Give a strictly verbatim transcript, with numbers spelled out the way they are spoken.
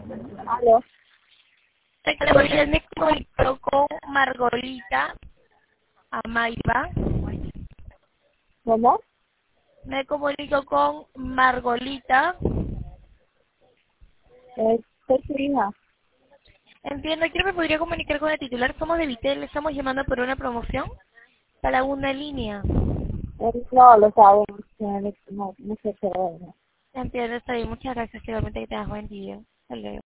Aló. Tecnología me comunicó con Margolita Amaiva. ¿Cómo? Me comunico con Margolita. Es es su hija. Entiendo, quiero me podría comunicar con el titular. Somos de Vitel, le estamos llamando por una promoción para una línea. Él no lo sabe. No, no sé qué. Entiendo, está bien. Muchas gracias. Igualmente que tengas buen día. Hasta luego.